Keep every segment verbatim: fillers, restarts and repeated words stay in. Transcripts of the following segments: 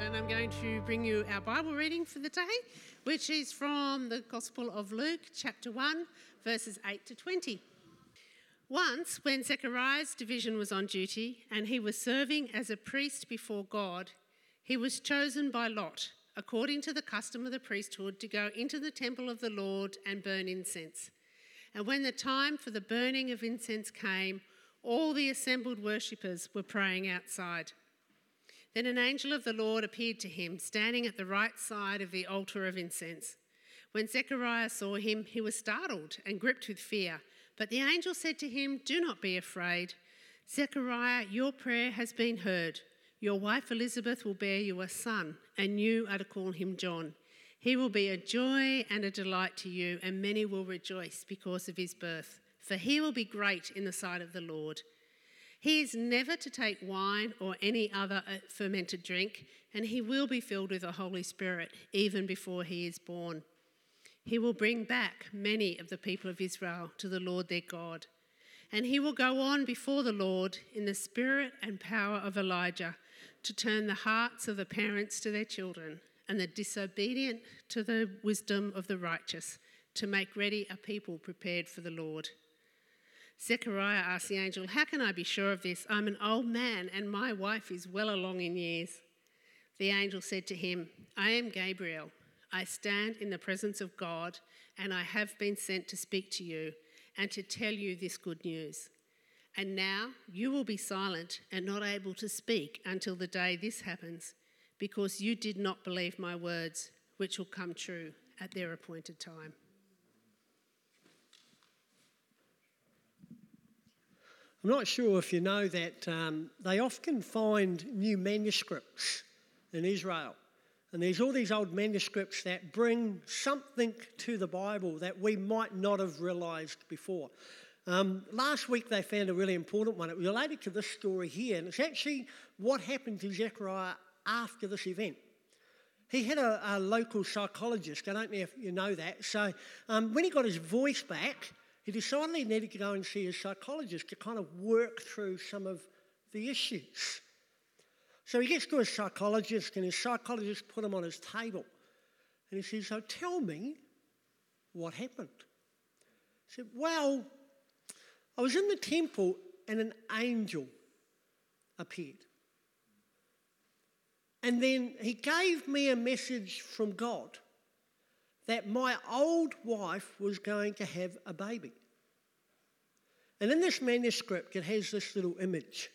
and I'm going to bring you our Bible reading for the day, which is from the Gospel of Luke, chapter one, verses eight to twenty. Once, when Zechariah's division was on duty and he was serving as a priest before God, he was chosen by lot, according to the custom of the priesthood, to go into the temple of the Lord and burn incense. And when the time for the burning of incense came, all the assembled worshippers were praying outside. Then an angel of the Lord appeared to him, standing at the right side of the altar of incense. When Zechariah saw him, he was startled and gripped with fear. But the angel said to him, "Do not be afraid. Zechariah, your prayer has been heard. Your wife Elizabeth will bear you a son, and you are to call him John. He will be a joy and a delight to you, and many will rejoice because of his birth, for he will be great in the sight of the Lord. He is never to take wine or any other fermented drink, and he will be filled with the Holy Spirit even before he is born. He will bring back many of the people of Israel to the Lord their God, and he will go on before the Lord in the spirit and power of Elijah to turn the hearts of the parents to their children and the disobedient to the wisdom of the righteous, to make ready a people prepared for the Lord." Zechariah asked the angel, "How can I be sure of this? I'm an old man and my wife is well along in years." The angel said to him, "I am Gabriel. I stand in the presence of God, and I have been sent to speak to you and to tell you this good news. And now you will be silent and not able to speak until the day this happens, because you did not believe my words, which will come true at their appointed time." I'm not sure if you know that um, they often find new manuscripts in Israel. And there's all these old manuscripts that bring something to the Bible that we might not have realised before. Um, last week they found a really important one. It related to this story here, and it's actually what happened to Zechariah after this event. He had a, a local psychologist. I don't know if you know that. So um, when he got his voice back, he decided he needed to go and see his psychologist to kind of work through some of the issues. So he gets to his psychologist, and his psychologist put him on his table. And he says, "So tell me what happened." He said, "Well, I was in the temple and an angel appeared. And then he gave me a message from God that my old wife was going to have a baby. And in this manuscript, it has this little image.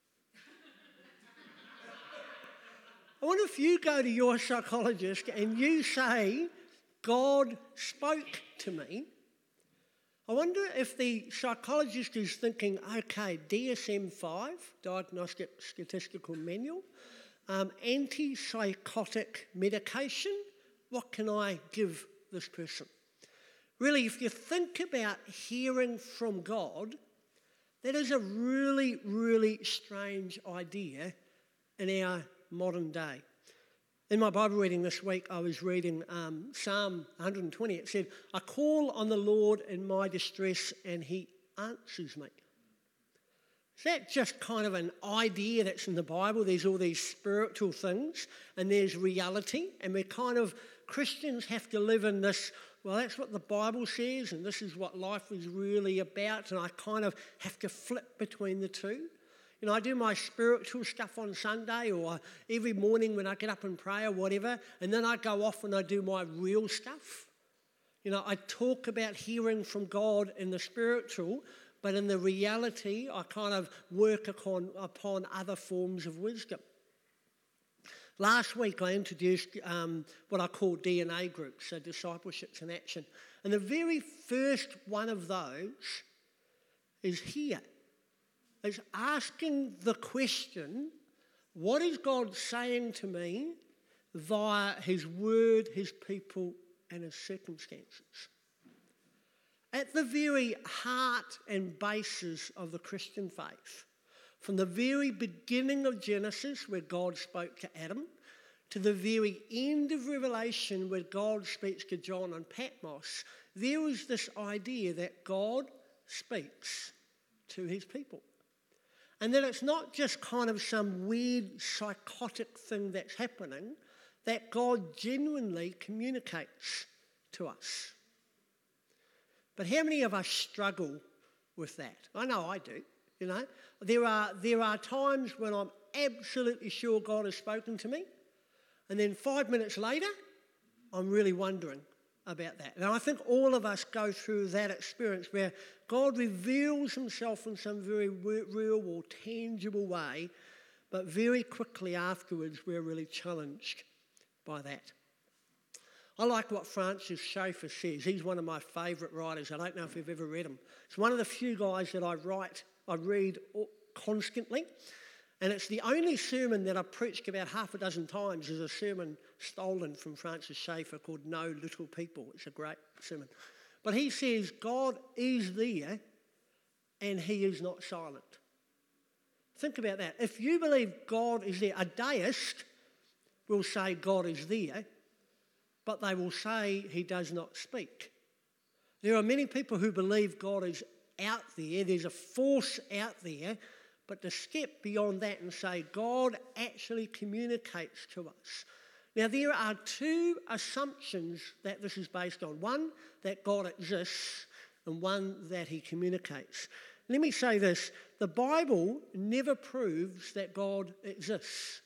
I wonder if you go to your psychologist and you say, 'God spoke to me.' I wonder if the psychologist is thinking, okay, D S M five, Diagnostic Statistical Manual, um, antipsychotic medication, what can I give this person?" Really, if you think about hearing from God, that is a really, really strange idea in our modern day. In my Bible reading this week, I was reading um, Psalm one hundred twenty. It said, "I call on the Lord in my distress and he answers me." Is that just kind of an idea that's in the Bible? There's all these spiritual things and there's reality, and we're kind of, Christians have to live in this, well, that's what the Bible says and this is what life is really about, and I kind of have to flip between the two. You know, I do my spiritual stuff on Sunday or every morning when I get up and pray or whatever, and then I go off and I do my real stuff. You know, I talk about hearing from God in the spiritual, but in the reality, I kind of work upon, upon other forms of wisdom. Last week, I introduced um, what I call D N A groups, so Discipleships in Action. And the very first one of those is here. Is asking the question, what is God saying to me via his word, his people, and his circumstances? At the very heart and basis of the Christian faith, from the very beginning of Genesis, where God spoke to Adam, to the very end of Revelation, where God speaks to John on Patmos, there is this idea that God speaks to his people. And that it's not just kind of some weird psychotic thing that's happening, that God genuinely communicates to us. But how many of us struggle with that? I know I do, you know. There are, there are times when I'm absolutely sure God has spoken to me, and then five minutes later, I'm really wondering about that. And I think all of us go through that experience where God reveals himself in some very real or tangible way, but very quickly afterwards we're really challenged by that. I like what Francis Schaeffer says. He's one of my favourite writers. I don't know if you've ever read him. It's one of the few guys that I write, I read constantly. And it's the only sermon that I've preached about half a dozen times is a sermon stolen from Francis Schaeffer called No Little People. It's a great sermon. But he says God is there and he is not silent. Think about that. If you believe God is there, a deist will say God is there, but they will say he does not speak. There are many people who believe God is out there, there's a force out there, but to skip beyond that and say God actually communicates to us. Now, there are two assumptions that this is based on. One, that God exists, and one, that he communicates. Let me say this. The Bible never proves that God exists.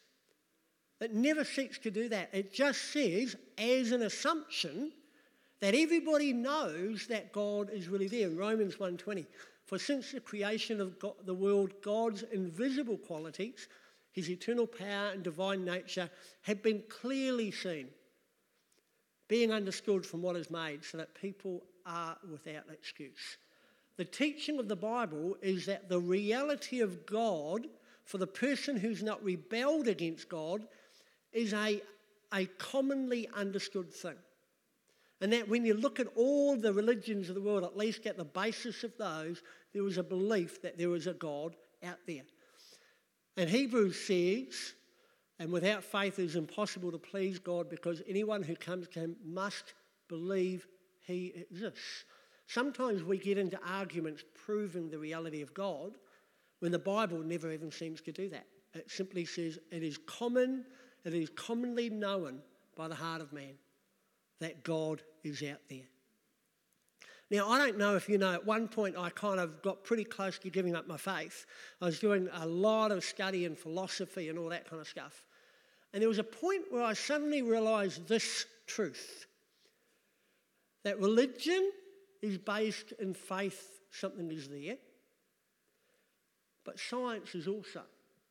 It never seeks to do that. It just says, as an assumption, that everybody knows that God is really there. In Romans one twenty, for since the creation of God, the world, God's invisible qualities, his eternal power and divine nature, have been clearly seen, being understood from what is made, so that people are without excuse. The teaching of the Bible is that the reality of God for the person who's not rebelled against God is a, a commonly understood thing. And that when you look at all the religions of the world, at least at the basis of those, there was a belief that there was a God out there. And Hebrews says, and without faith it is impossible to please God because anyone who comes to him must believe he exists. Sometimes we get into arguments proving the reality of God when the Bible never even seems to do that. It simply says it is common, it is commonly known by the heart of man that God is out there. Now, I don't know if you know, at one point I kind of got pretty close to giving up my faith. I was doing a lot of study in philosophy and all that kind of stuff. And there was a point where I suddenly realised this truth, that religion is based in faith, something is there, but science is also.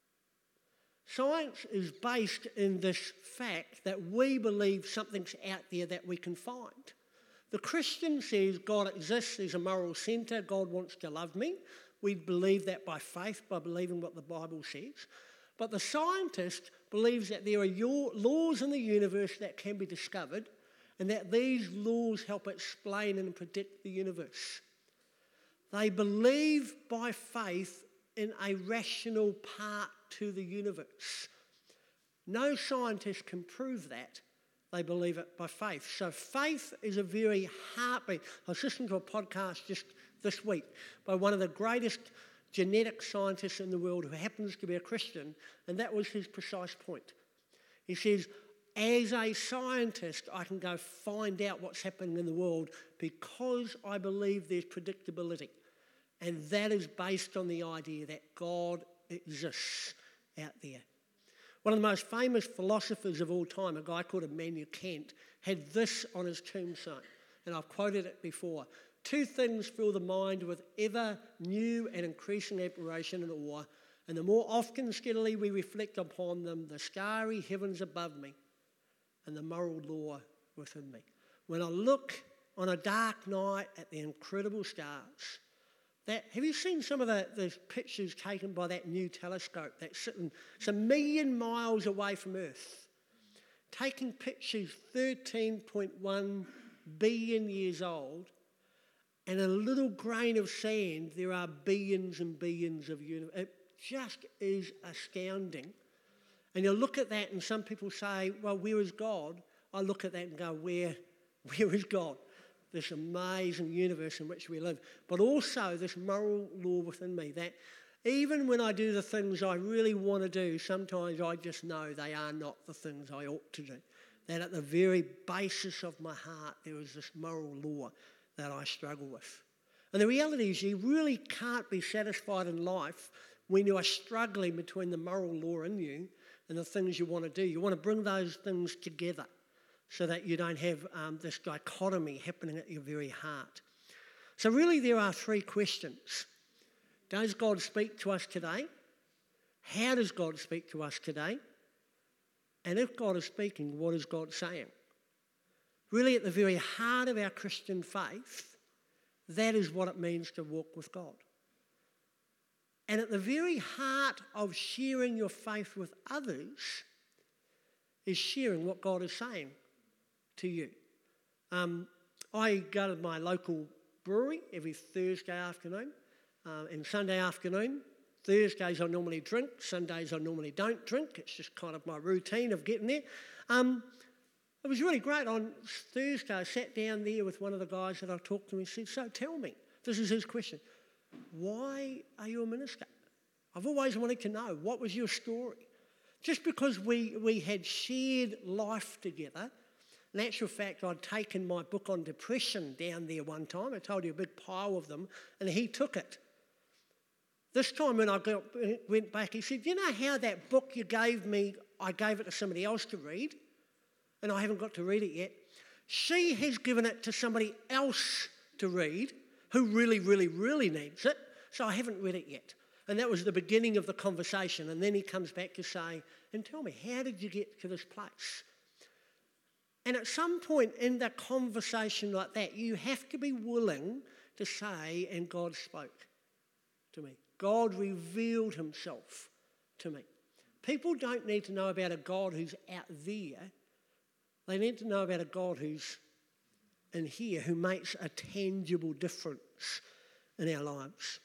Science is based in this fact that we believe something's out there that we can find. The Christian says God exists, there's a moral centre, God wants to love me. We believe that by faith, by believing what the Bible says. But the scientist believes that there are laws in the universe that can be discovered and that these laws help explain and predict the universe. They believe by faith in a rational part to the universe. No scientist can prove that. They believe it by faith. So faith is a very heartbeat. I was listening to a podcast just this week by one of the greatest genetic scientists in the world who happens to be a Christian, and that was his precise point. He says, as a scientist, I can go find out what's happening in the world because I believe there's predictability. And that is based on the idea that God exists out there. One of the most famous philosophers of all time, a guy called Immanuel Kant, had this on his tombstone, and I've quoted it before. Two things fill the mind with ever new and increasing admiration and awe, and the more often steadily we reflect upon them, the starry heavens above me and the moral law within me. When I look on a dark night at the incredible stars, that, have you seen some of the, the pictures taken by that new telescope that's sitting it's a million miles away from Earth, taking pictures thirteen point one billion years old, and in a little grain of sand there are billions and billions of universe. It just is astounding. And you look at that and some people say, well, where is God? I look at that and go, where, where is God? This amazing universe in which we live, but also this moral law within me, that Even when I do the things I really want to do, sometimes I just know they are not the things I ought to do. That at the very basis of my heart, there is this moral law that I struggle with. And the reality is you really can't be satisfied in life when you are struggling between the moral law in you and the things you want to do. You want to bring those things together so that you don't have um, this dichotomy happening at your very heart. So really there are three questions. Does God speak to us today? How does God speak to us today? And if God is speaking, what is God saying? Really at the very heart of our Christian faith, that is what it means to walk with God. And at the very heart of sharing your faith with others is sharing what God is saying to you. Um, I go to my local brewery every Thursday afternoon uh, and Sunday afternoon. Thursdays I normally drink, Sundays I normally don't drink. It's just kind of my routine of getting there. Um, it was really great. On Thursday I sat down there with one of the guys that I talked to and he said, so tell me, this is his question, why are you a minister? I've always wanted to know, what was your story? Just because we, we had shared life together. In actual fact, I'd taken my book on depression down there one time. I told you a big pile of them, and he took it. This time when I got, went back, he said, you know how that book you gave me, I gave it to somebody else to read, and I haven't got to read it yet. She has given it to somebody else to read who really, really, really needs it, so I haven't read it yet. And that was the beginning of the conversation. And then he comes back to say, and tell me, how did you get to this place? And at some point in the conversation like that, you have to be willing to say, and God spoke to me. God revealed himself to me. People don't need to know about a God who's out there. They need to know about a God who's in here, who makes a tangible difference in our lives.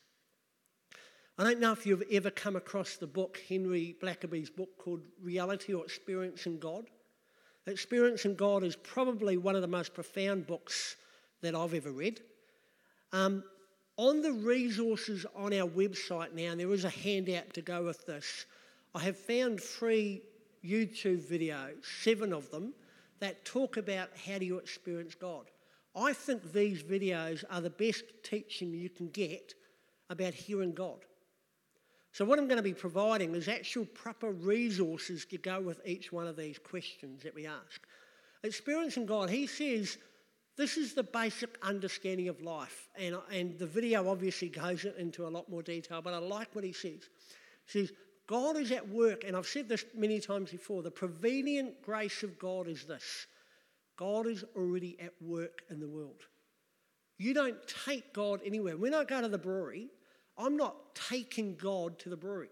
I don't know if you've ever come across the book, Henry Blackaby's book called Reality or Experiencing God. Experiencing God is probably one of the most profound books that I've ever read. Um, on the resources on our website now, and there is a handout to go with this, I have found three YouTube videos, seven of them, that talk about how do you experience God. I think these videos are the best teaching you can get about hearing God. So what I'm going to be providing is actual proper resources to go with each one of these questions that we ask. Experiencing God, he says, this is the basic understanding of life. And, and the video obviously goes into a lot more detail, but I like what he says. He says, God is at work, and I've said this many times before, the prevenient grace of God is this. God is already at work in the world. You don't take God anywhere. When I go to the brewery, I'm not taking God to the brewery.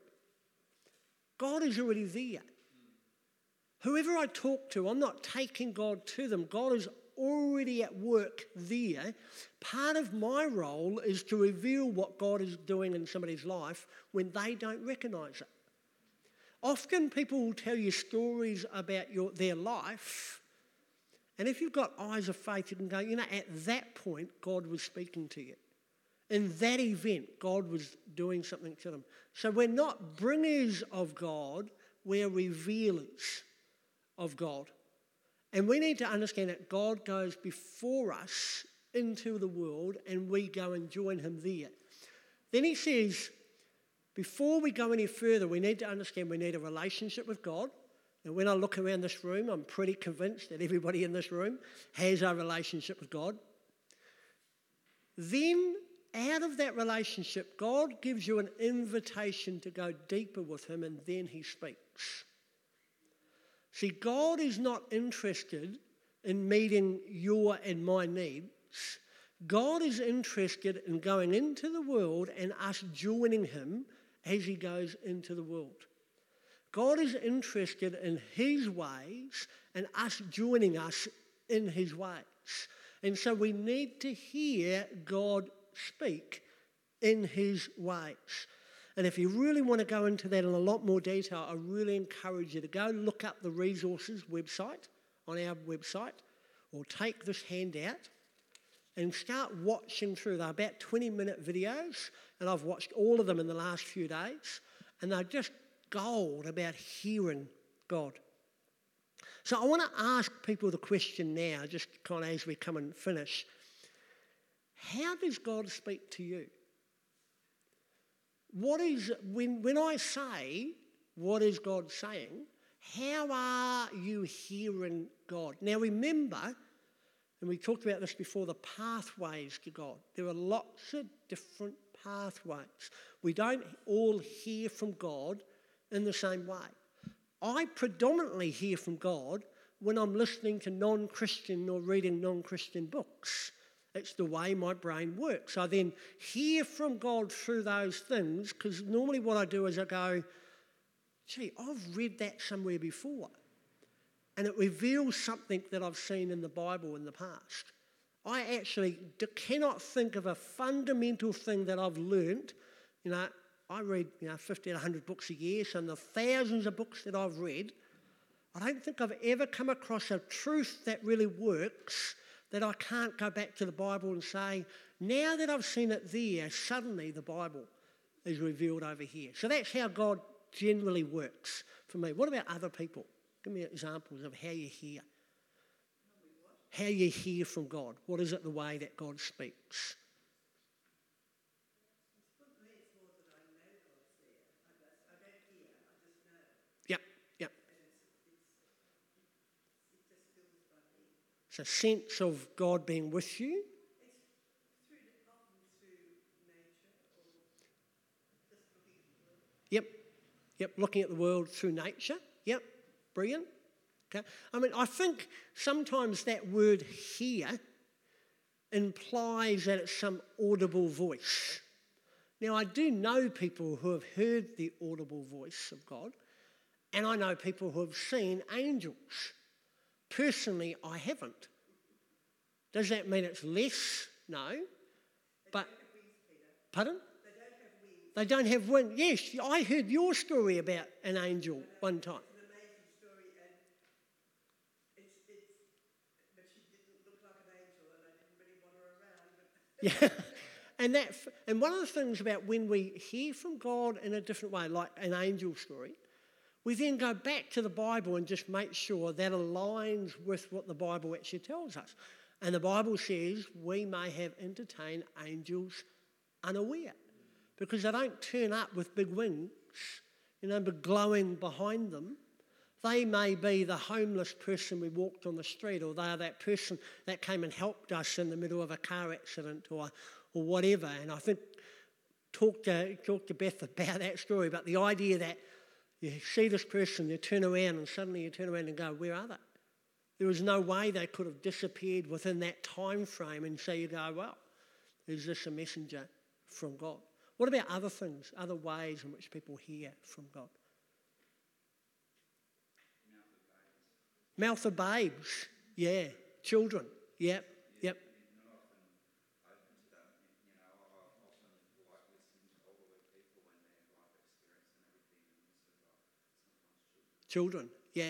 God is already there. Whoever I talk to, I'm not taking God to them. God is already at work there. Part of my role is to reveal what God is doing in somebody's life when they don't recognise it. Often people will tell you stories about your, their life, and if you've got eyes of faith, you can go, you know, at that point, God was speaking to you. In that event, God was doing something to them. So we're not bringers of God, we're revealers of God. And we need to understand that God goes before us into the world and we go and join him there. Then he says, before we go any further, we need to understand we need a relationship with God. And when I look around this room, I'm pretty convinced that everybody in this room has a relationship with God. Then out of that relationship, God gives you an invitation to go deeper with him, and then he speaks. See, God is not interested in meeting your and my needs. God is interested in going into the world and us joining him as he goes into the world. God is interested in his ways and us joining us in his ways. And so we need to hear God speak in his ways. And if you really want to go into that in a lot more detail, I really encourage you to go look up the resources website on our website, or take this handout and start watching through. They're about twenty minute videos, and I've watched all of them in the last few days, and they're just gold about hearing God. So I want to ask people the question now, just kind of as we come and finish. How does God speak to you? What is, when, when I say, what is God saying, how are you hearing God? Now remember, and we talked about this before, the pathways to God. There are lots of different pathways. We don't all hear from God in the same way. I predominantly hear from God when I'm listening to non-Christian or reading non-Christian books. It's the way my brain works. I then hear from God through those things, because normally what I do is I go, gee, I've read that somewhere before. And it reveals something that I've seen in the Bible in the past. I actually cannot think of a fundamental thing that I've learnt. You know, I read you know, fifty to one hundred books a year, so in the thousands of books that I've read, I don't think I've ever come across a truth that really works that I can't go back to the Bible and say, now that I've seen it there, suddenly the Bible is revealed over here. So that's how God generally works for me. What about other people? Give me examples of how you hear. How you hear from God. What is it the way that God speaks? Yep, yep. It's a sense of God being with you. Yep, yep, looking at the world through nature. Yep, brilliant. Okay. I mean, I think sometimes that word hear implies that it's some audible voice. Now, I do know people who have heard the audible voice of God, and I know people who have seen angels. Personally, I haven't. Does that mean it's less? No. But, pardon? They don't have wings. Yes, I heard your story about an angel one time. Yeah, and that, and one of the things about when we hear from God in a different way, like an angel story, we then go back to the Bible and just make sure that aligns with what the Bible actually tells us. And the Bible says we may have entertained angels unaware, because they don't turn up with big wings, you know, but glowing behind them. They may be the homeless person we walked on the street, or they are that person that came and helped us in the middle of a car accident or, or whatever. And I think, talk to, talk to Beth about that story, but the idea that you see this person, you turn around and suddenly you turn around and go, where are they? There was no way they could have disappeared within that time frame, and so you go, well, is this a messenger from God? What about other things, other ways in which people hear from God? Mouth of babes, yeah. Children, yep, yep. Children, yeah.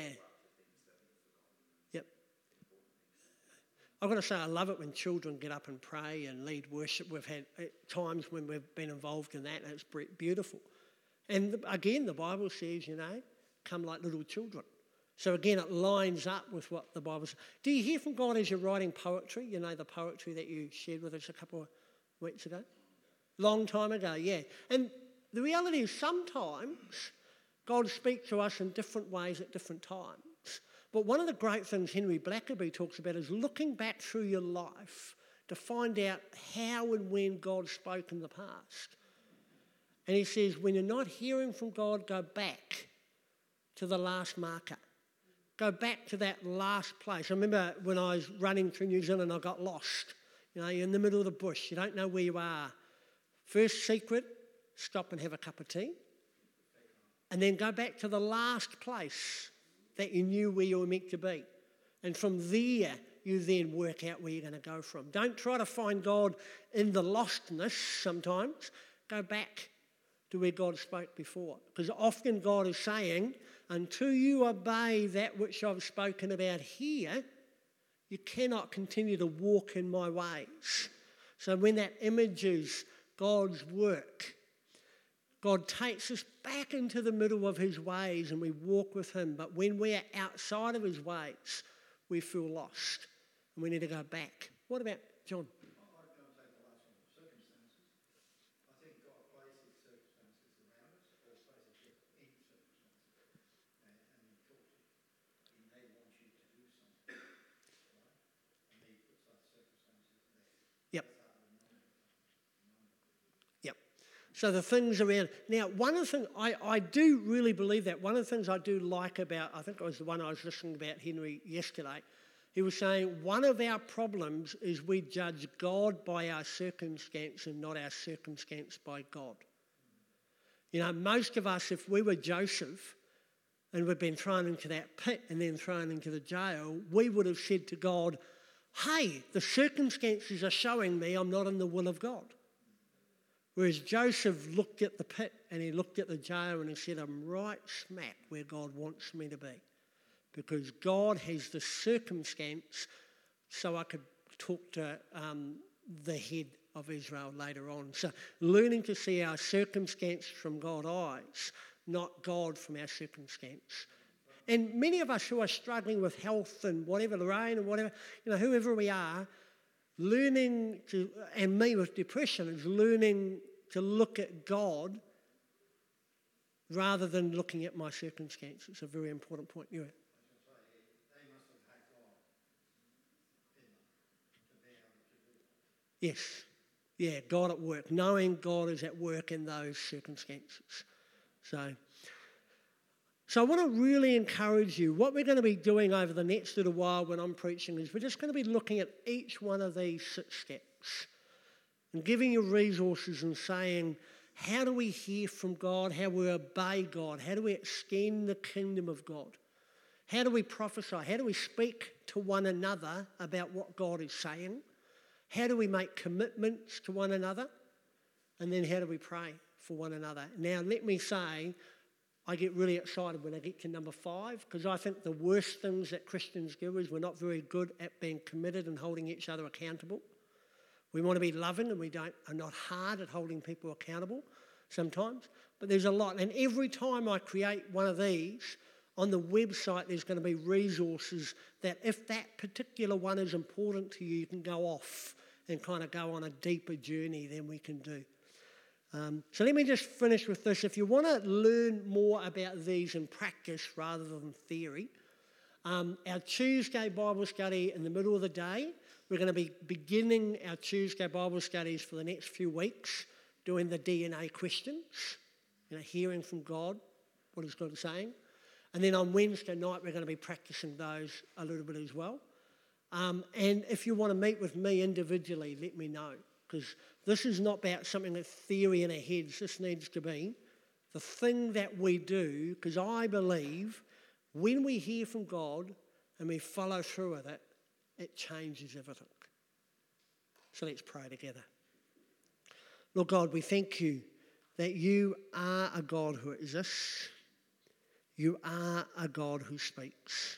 Yep. I've got to say, I love it when children get up and pray and lead worship. We've had times when we've been involved in that, and it's beautiful. And again, the Bible says, you know, come like little children. So again, it lines up with what the Bible says. Do you hear from God as you're writing poetry? You know, the poetry that you shared with us a couple of weeks ago? Long time ago, yeah. And the reality is sometimes God speaks to us in different ways at different times. But one of the great things Henry Blackaby talks about is looking back through your life to find out how and when God spoke in the past. And he says, when you're not hearing from God, go back to the last marker. Go back to that last place. I remember when I was running through New Zealand, I got lost. You know, you're in the middle of the bush. You don't know where you are. First secret, stop and have a cup of tea. And then go back to the last place that you knew where you were meant to be. And from there, you then work out where you're going to go from. Don't try to find God in the lostness sometimes. Go back to where God spoke before. Because often God is saying, until you obey that which I've spoken about here, You cannot continue to walk in my ways. So when that images God's work, God takes us back into the middle of his ways and we walk with him. But when we are outside of his ways, we feel lost and we need to go back. What about John? So the things around. Now, one of the things, I, I do really believe that. One of the things I do like about, I think it was the one I was listening about Henry yesterday, he was saying one of our problems is we judge God by our circumstance and not our circumstance by God. You know, most of us, if we were Joseph and we'd been thrown into that pit and then thrown into the jail, we would have said to God, hey, the circumstances are showing me I'm not in the will of God. Whereas Joseph looked at the pit and he looked at the jail and he said, I'm right smack where God wants me to be. Because God has the circumstance so I could talk to um, the head of Israel later on. So learning to see our circumstance from God's eyes, not God from our circumstance. And many of us who are struggling with health and whatever, Lorraine and whatever, you know, whoever we are, learning to, and me with depression, is learning to look at God rather than looking at my circumstances. It's a very important point. You Yes. Yeah, God at work. Knowing God is at work in those circumstances. So, so I want to really encourage you. What we're going to be doing over the next little while when I'm preaching is we're just going to be looking at each one of these six steps and giving you resources and saying, how do we hear from God? How do we obey God? How do we extend the kingdom of God? How do we prophesy? How do we speak to one another about what God is saying? How do we make commitments to one another? And then how do we pray for one another? Now, let me say, I get really excited when I get to number five, because I think the worst things that Christians do is we're not very good at being committed and holding each other accountable. We want to be loving and we don't are not hard at holding people accountable sometimes. But there's a lot. And every time I create one of these, on the website there's going to be resources that if that particular one is important to you, you can go off and kind of go on a deeper journey than we can do. Um, so let me just finish with this. If you want to learn more about these in practice rather than theory, um, our Tuesday Bible study in the middle of the day, we're going to be beginning our Tuesday Bible studies for the next few weeks, doing the D N A questions, you know, hearing from God, what is God saying. And then on Wednesday night, we're going to be practicing those a little bit as well. Um, and if you want to meet with me individually, let me know. Because this is not about something that's theory in our heads. This needs to be the thing that we do, because I believe when we hear from God and we follow through with it, it changes everything. So let's pray together. Lord God, we thank you that you are a God who exists. You are a God who speaks.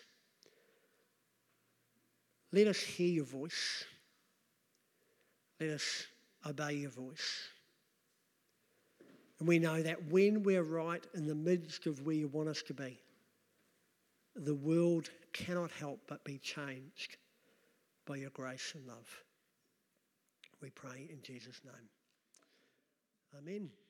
Let us hear your voice. Let us obey your voice. And we know that when we're right in the midst of where you want us to be, the world cannot help but be changed by your grace and love. We pray in Jesus' name. Amen.